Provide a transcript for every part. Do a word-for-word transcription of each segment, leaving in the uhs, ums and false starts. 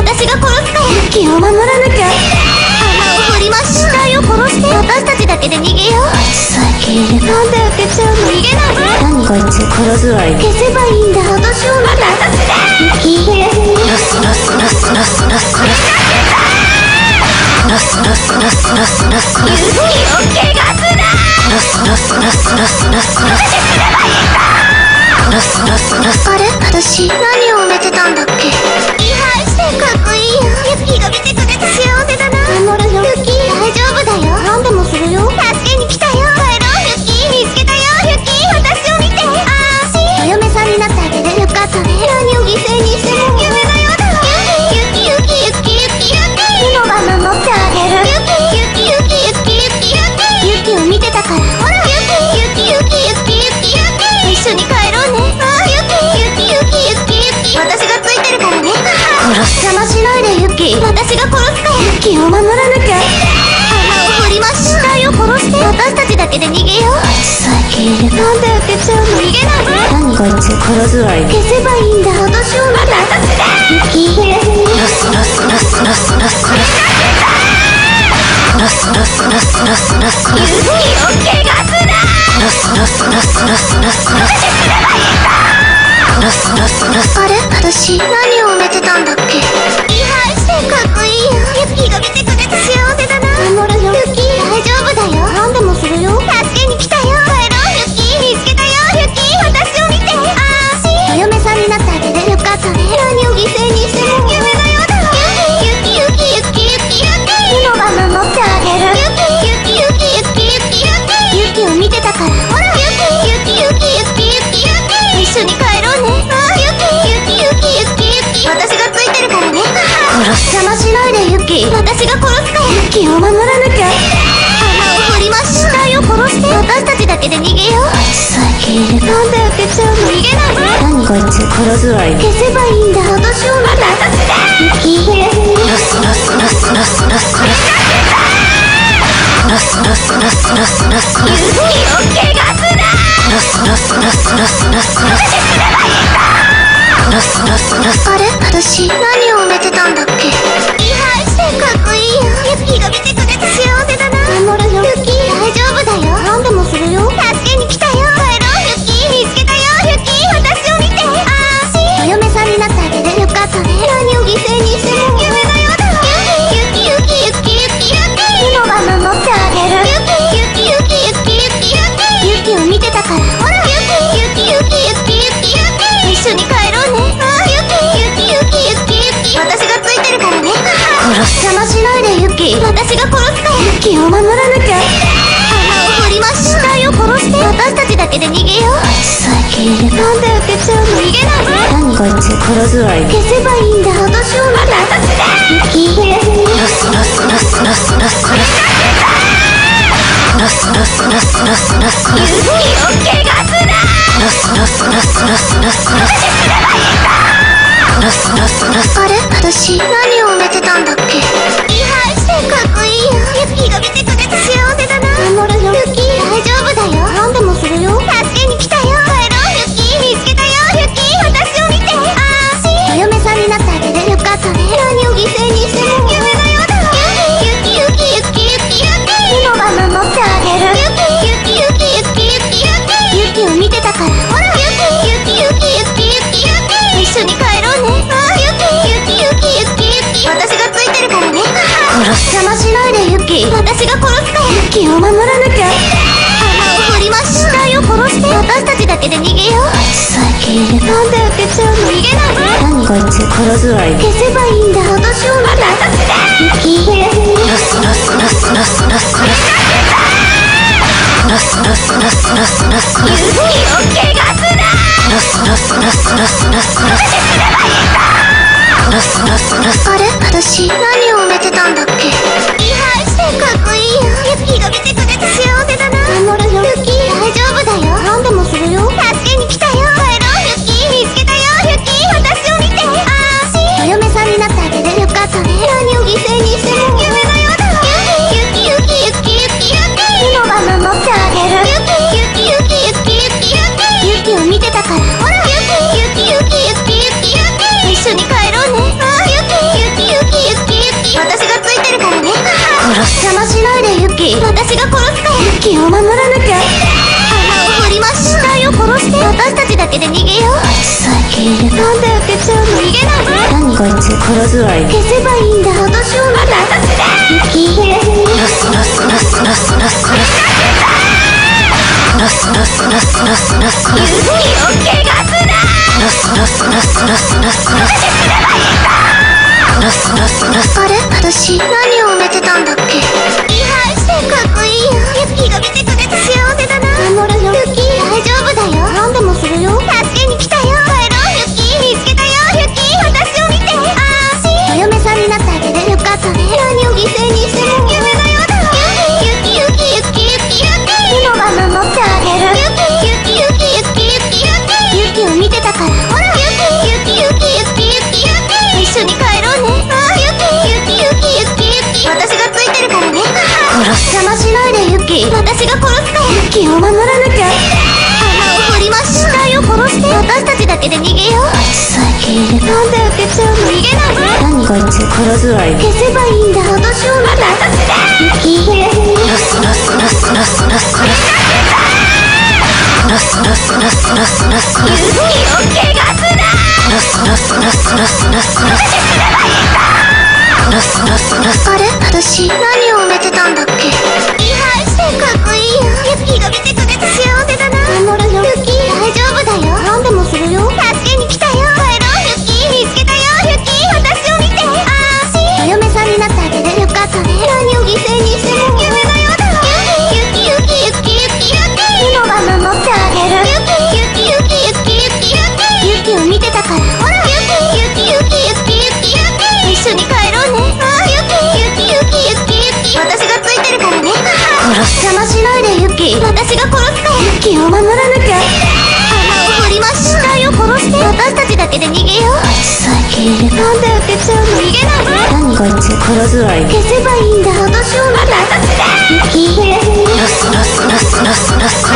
私が殺すから。 ユキを守らなきゃ。 穴を掘りましょう。死体を殺して私たちだけで逃げよう。 あいつさえ消えれば。 なんで開けちゃうの。逃げないで。 何こいつ殺すわよ。 消せばいいんだ。私を見て。 ユキ。 ラスラスラスラスラスラスラスラスラスラスユキを怪我すな。ラスラスラスラスラスラスラスラスラス。あれ、私何を埋めてたんだっけ。違反してかっこいいよ。ユキが見てくれて幸せだな。守るよ。ユキ大丈夫だよ。何でもするよ。助けに来たよ。帰ろうユキ。見つけたよユキ。私を見て。あーしお嫁さんになってあげてよかったね。何を犠牲にしても夢のようだろ。ユキユキユキユキユキユキ。今は守ってあげる。ユキユキユキユキユキユキユキを見てたから。ほらユキユキユキユキユキユキ。一緒に帰ろうね。あーユキユキユキユキユキ。私がついてるからね。邪魔しないでユキ。私が殺すから。 ユキを守らなきゃ。 穴を掘りましょう。死体を殺して私たちだけで逃げよう。 あいつさえ消えれば。 なんで開けちゃうの。逃げないで。 何こいつ殺すわよ。 消せばいいんだ。私を見て。 ユキ。 ラスラスラスラスラスラスラスラスラスラスラス。ユキを怪我すな。ラスラスラスラスラスラスラスラスラス。あれ、私何を埋めてたんだっけ。違反してかっこいいよ。ユキが見てくれて幸せだな。守るよ。ユキ大丈夫だよ。何でもするよ。助けに来たよ。帰ろうユキ。見つけたよユキ。私を見て。あーしお嫁さんになってあげてよかったね。何を犠牲にしても夢のようだろ。ユキユキユキユキユキユキ。今は守ってあげる。ユキユキユキユキユキユキ。ユキを見てたから。ほらユキユキユキユキユキユキ。一緒に帰ろうね。あーユキユキユキユキユキ。私がついてるからね。邪魔しないでユキ。私が殺すから。 ユキを守らなきゃ。 穴を掘りましょう。死体を殺して私たちだけで逃げよう。 あいつさえ消えれば。 なんで開けちゃうの。逃げないで。 何こいつ殺すわよ。 消せばいいんだ。私を見て。 ユキ。 ラスラスラスラスラスラスラスラスラスラスラス。ユキを怪我すな。ラスラスラスラスラスラスラスラスラス。あれ、私何を埋めてたんだっけ。違反してかっこいいよ。ユキが見てくれて幸せだな。守るよ。ユキ大丈夫だよ。何でもするよ。助けに来たよ。帰ろうユキ。見つけたよユキ。私を見て。あーしお嫁さんになってあげてよかったね。何を犠牲にしても夢のようだろ。ユキユキユキユキユキ。今は守ってあげる。ユキユキユキユキユキユキ。ユキを見てたから。ほらユキユキユキユキユキユキ。一緒に帰ろうね。あーユキユキユキユキユキ。私がついてるからね。邪魔しないでユキ。私が殺すから。 ユキを守らなきゃ。 穴を掘りましょう。死体を殺して私たちだけで逃げよう。 あいつさえ消えれば。 なんで開けちゃうの。逃げないで。 何こいつ殺すわよ。 消せばいいんだ。私を見て。 ユキ。 ラスラスラスラスラスラスラスラスラスラスラス。ユキを怪我すな。ラスラスラスラスラスラスラスラスラス。あれ、私何を埋めてたんだっけ。違反してかっこいいよ。ユキが見てくれて幸せだな。守るよ。ユキ大丈夫だよ。何でもするよ。助けに来たよ。帰ろうユキ。見つけたよユキ。私を見て。あーしお嫁さんになってあげてよかったね。何を犠牲にしても夢のようだろ。ユキユキユキユキユキ。今は守ってあげる。ユキユキユキユキユキ。ユキを見てたから。ほらユキユキユキユキユキユキ。一緒に帰ろうね。あーユキユキユキユキユキ。私がついてるからね。邪魔しないでユキ。私が殺すから。 ユキを守らなきゃ。 穴を掘りましょう。死体を殺して私たちだけで逃げよう。 あいつさえ消えれば。 なんで開けちゃうの。逃げないで。 何こいつ殺すわよ。 消せばいいんだ。私を見て。 ユキ。 ラスラスラスラスラスラスラスラスラスラスラス。ユキを怪我すな。ラスラスラスラスラスラスラスラスラス。あれ、私何を埋めてたんだっけ。違反してかっこいいよ。ユキが見てくれて幸せだな。守るよ。ユキ大丈夫だよ。何でもするよ。助けに来たよ。帰ろうユキ。見つけたよユキ。私を見て。あーしお嫁さんになってあげてよかったね。何を犠牲にしても夢のようだろ。ユキユキユキユキユキ。今は守ってあげる。ユキユキユキユキユキ。ユキを見てたから。ほらユキユキユキユキユキユキ。一緒に帰ろうね。あーユキユキを守らなきゃ。 穴を掘ります。死体を殺して私たちだけで逃げよう。 こいつさえ消えれば。 なんで開けちゃうの。逃げないで。 何こいつ黒ずわい。 消せばいいんだ。私を見て。私でユキ殺す殺す殺す殺す殺す殺す殺す殺す殺す殺す殺す殺すユキを怪我すな。 殺す殺す殺す殺す殺す殺す殺す殺す殺す。 あれ私何を埋めてたんだっけ。リハしてかっこいいよ。ユキが見てくれて幸せだな。守るよユキ。大丈夫だよ。何でもするよ。助けに来たよ。帰ろうユキ。見つけたよユキ。私を見て。あーしお嫁さんになってあげてよかったね。何を犠牲にしても夢のようだわ。ユキユキユキユキユキユキ。今は守ってあげる。ユキユキユキユキユキユキ。ユキを見てたから。ほらユキユキユキユキユキユキ。一緒に帰ろうね。あーユキユキユキユキユキ。私がついてるからね。邪魔しないでユキ。私が殺すから。ユキを守らなきゃ。穴を掘ります。死体を殺して私たちだけで逃げよう。 こいつさえ消えれば。 なんで開けちゃうの。逃げないで。 何こいつ黒ずわい。 消せばいいんだ。私を見て。私でユキ。 殺す殺す殺す殺す殺す殺す殺す殺す殺す殺す殺す殺すユキを怪我すな。 殺す殺す殺す殺す殺す殺す殺す殺す殺す。 あれ私何を埋めてたんだっけ。リハしてかっこいいよ。ユキが見てくれて幸せだな。守るよユキ。大丈夫だよ。何でもするよ。助けに来たよ。帰ろうユキ。見つけたよユキ。私を見て。あーしお嫁さんになってあげてよかったね。何を犠牲にしても夢のようだわ。ユキユキユキユキユキ。今は守ってあげる。ユキユキユキユキユキユキ。ユキを見てたから。ほらユキユキユキユキユキユキ。一緒に帰ろうね。あーユキユキユキユキユキ。私がついてるからね。邪魔しないでユキ。私が殺すから。ユキを守らなきゃ。穴を掘ります。死体を殺して私たちだけで逃げよう。 こいつさえ消えれば。 なんで開けちゃうの。逃げないで。 何こいつ黒ずわい。 消せばいいんだ。私を見て。私でユキ。 殺す殺す殺す殺す殺す殺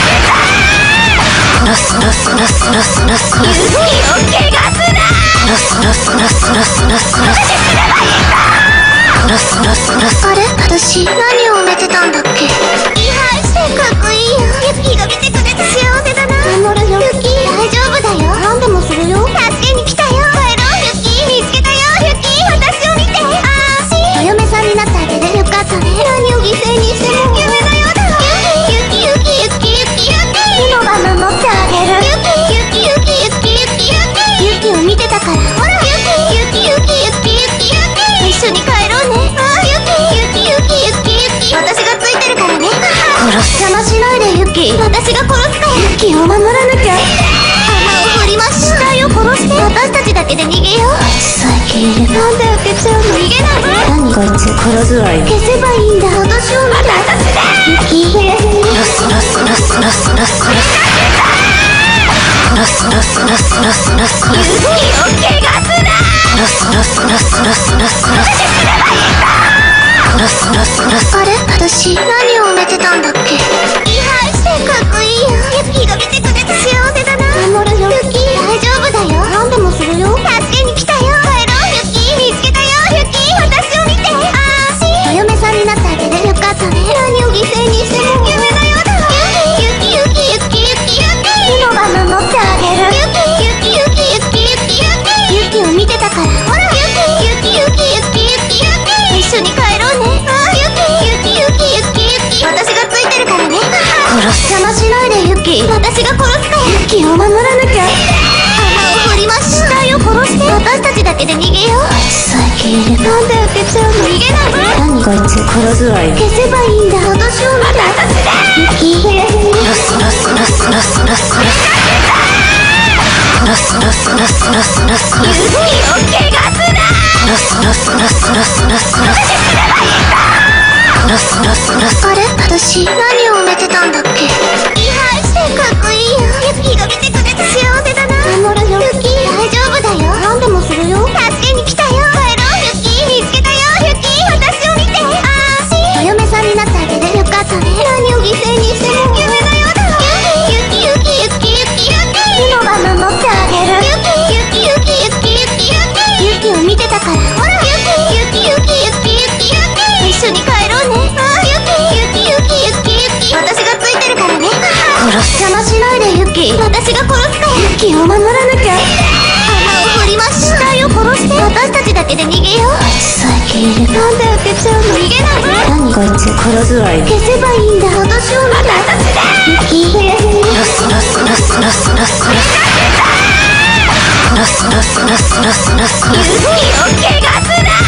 す殺す殺す殺す殺す殺すユキを怪我すな。 殺す殺す殺す殺す殺す殺す殺す殺す殺す。 あれ私何を埋めてたんだっけ。リハしてかっこいいよ。ユキが見てくれて幸せだな。守るよユキ。大丈夫だよ。何でもするよ。助けに来たよ。帰ろうユキ。見つけたよユキ。私を見て。あーしお嫁さんになってあげてよかったね。何を犠牲にしても夢のようだわ。ユキユキユキユキユキ。今は守ってあげる。ユキユキユキユキユキ。ユキを見てたから。ほらユキユキユキユキユキユキ。一緒に帰ろうね。あーユキユキユキユキユキ。私がついてるからね。邪魔しないでユキ。私が殺すから。ユキを守らなきゃ。穴を掘ります。死体を殺して私たちだけで逃げよう。 こいつさえ消えれば。 なんで開けちゃうの。逃げないで。 何こいつ黒ずわい。 消せばいいんだ。私を見て。私でユキ。 殺す殺す殺す殺す殺す殺す殺す殺す殺す殺す殺す殺ユすキを怪我すな。 殺す殺す殺す殺す殺す殺す殺す殺す殺す。 あれ私何を埋めてたんだっけ。リハしてかっこいいよ。ユキが見てくれて幸せだな。守るよユキ。大丈夫だよ。何でもするよ。助けに来たよ。帰ろうユキ。見つけたよユキ。私を見て。あーしお嫁さんになってあげてよかったね。何を犠牲にしても夢のようだわ。ユキユキユキユキユキ。今は守ってあげる。ユキユキユキユキユキ。ユキを見てたから。ほらユキユキユキユキユキユキ。一緒に帰ろうね。あーユキユキユキユキユキ。私がついてるからね。邪魔しないでユキ。私が殺すから。ユキを守らなきゃ。穴を掘ります。死体を殺して私たちだけで逃げよう。 こいつさえ消えれば。 なんで開けちゃうの。逃げないで。 何こいつ黒ずわい。 消せばいいんだ。私を見て。私でユキ。 殺す殺す殺す殺す殺す殺す殺す殺す殺す殺す殺す殺ユすキを怪我すな。 殺す殺す殺す殺す殺す殺す殺す殺す殺す。 あれ私何を埋めてたんだっけ。リハしてかっこいいよ。ユキが見てくれて幸せだな。守るよユキ。大丈夫だよ。何でもするよ。助けに来たよ。帰ろうユキ。見つけたよユキ。私を見て。あーしお嫁さんになってあげてよかったね。何を犠牲にしても夢のようだわ。ユキユキユキユキユキ。今は守ってあげる。ユキユキユキユキユキ。ユキを見てたから。ほらユキユキユキユキユキユキ。一緒に帰ろうね。あーユキユキユキユキユキ。私邪魔しないでユキ。私が殺すから。ユキを守らなきゃ。穴を掘ります。死体を殺して。私たちだけで逃げよう。あいつさえ消えれば。なんで開けちゃうの。逃げない。 何こいつ殺すわよ。 消せばいいんだ。私を見て。ユキ。ユキよ怪我すな。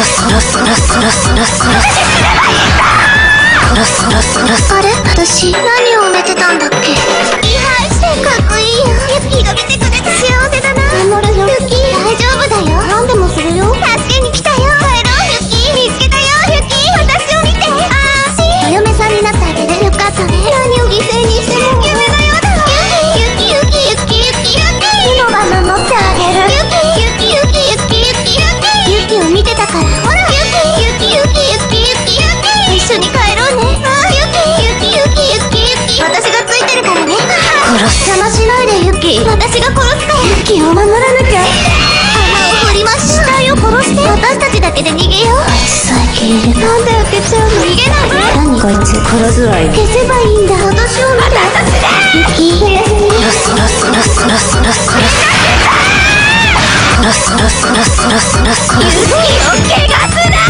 あれ、私何を埋めてたんだっけ。リハしてかっこいいよ。ユッキーが見てくれて幸せだな。守るよユッキー。大丈夫だよ。何でもするよ。助けに来たよ。帰ろうユッキー。見つけたよユッキー。私を見て。あーしお嫁さんになってあげてよかったね。何を犠牲にしても夢のようだわ。ユッキーユッキーユッキーユッキーユッキー。今は守ってあげる。ユッキーユッキーユッキーユッキーユッキーユッキー。ユッキーを見てたから。ほらユッキーユッキーユッキーユッキーユッキーユッキー。一緒に帰ろうね。あーユッキーユッキーユッキーユッキーユッキー。私がついてるからね。邪魔しないでユッキー。私が殺すから。ユッキーを守らなきゃ。穴を掘ります。死体を殺して。私たちだけで逃げよう。あいつさえ消えれば。なんで開けちゃうの。逃げない。 何こいつ殺すわよ。 消せばいいんだ。私を見て。ユッキー。ユッキーよ怪我すな。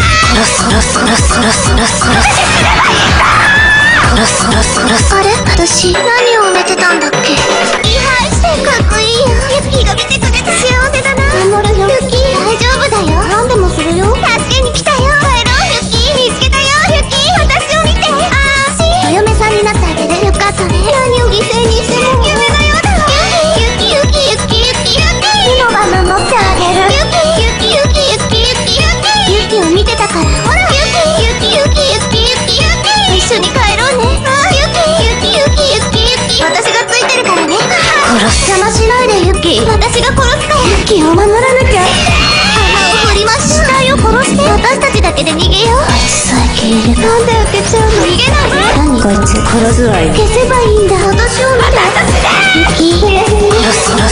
あれ、私何を埋めてたんだっけ。リハしてかっこいいよ。ユッキーが見てくれて幸せだな。守るよユッキー。大丈夫だよ。何でもするよ。助けに来たよ。帰ろうユッキー。見つけたよユッキー。私を見て。あーしお嫁さんになってあげてよかったね。何を犠牲にしても夢のようだわ。ユッキーユッキーユッキーユッキーユッキー。今は守ってあげる。ユッキーユッキーユッキーユッキーユッキーユッキー。ユッキーを見てたから。ほらユッキーユッキーユッキーユッキーユッキーユッキー。一緒に帰ろうね。あーユッキーユッキーユッキーユッキーユッキー。私がついてるからね。邪魔しないでユッキー。私が殺すから。ユッキーを守らなきゃ。穴を掘ります。死体を殺して。私たちだけで逃げよう。 あいつさえ消えれば。 なんで開けちゃうの。逃げない。 何こいつ殺すわよ。 消せばいいんだ。私を見て。ユッキー。ユッキーよ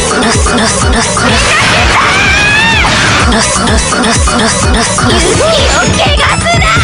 怪我すな。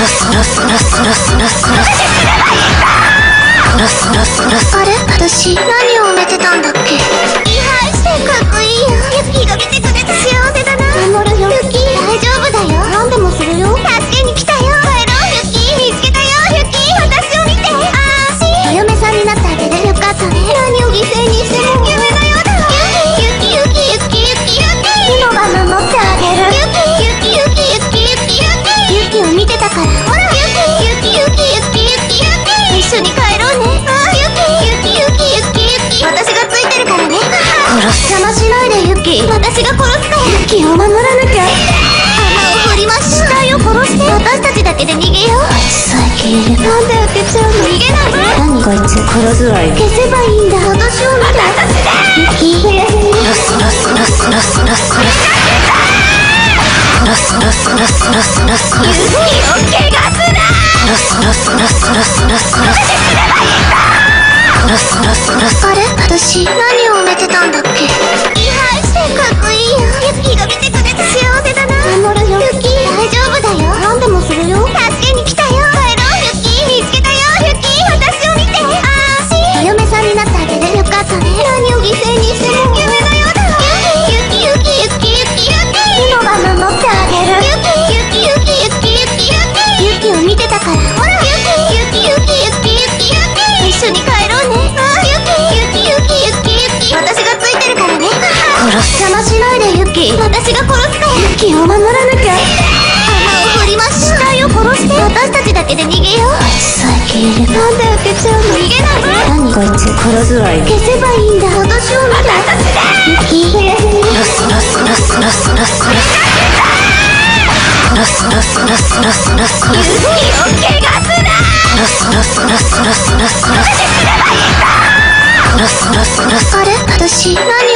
あれ、私何を埋めてたんだっけ。リハしてかっこいいよ。ユッキーが見てくれて幸せだな。守るよユッキー。大丈夫だよ。何でもするよ。助けに来たよ。帰ろうユッキー。見つけたよユッキー。私を見て。あーしお嫁さんになってあげてよかったね。何を犠牲にしても夢のようだわ。ユッキーユッキーユッキーユッキーユッキー。今は守ってあげる。ユッキーユッキーユッキーユッキーユッキーユッキー。ユッキーを見てたから。ほらユッキーユッキーユッキーユッキーユッキーユッキー。一緒に帰ろうね。あーユッキーユッキーユッキーユッキーユッキー。私がついてるからね。邪魔しないでユッキー。私が殺すから。ユッキーを守らなきゃ。穴を掘ります。死体を殺して。私たちだけで逃げよう。 あいつさえ消えれば。 なんで開けちゃうの。逃げない。 何こいつ殺すわよ。 消せばいいんだ。私を見て。ユッキー。ユッキーよ怪我すな。あれ、私何を埋めてたんだっけ。リハしてかっこいいよ。ユッキーが見てくれて幸せだな。守るよユッキー。大丈夫だよ。何でもするよ。助けに来たよ。帰ろうユッキー。見つけたよユッキー。私を見て。あーしお嫁さんになってあげてよかったね。何を犠牲にしても夢のようだわ。ユッキーユッキーユッキーユッキーユッキー。今は守ってあげる。ユッキーユッキーユッキーユッキーユッキーユッキー。ユッキーを見てたから。ほらユッキーユッキーユッキーユッキーユッキーユッキー。一緒に帰ろうね。あーユッキーユッキーユッキーユッキーユッキー。私がついてるからね。邪魔しないでユッキー。私が殺すから。ユッキーを守らなきゃ。穴を掘ります。死体を殺して。私たちだけで逃げよう。 あいつさえ消えれば。 なんで開けちゃうの。逃げない。 何こいつ殺すわよ。 消せばいいんだ。私を見て。ユッキー。ユッキーよ怪我すな。あれ、私何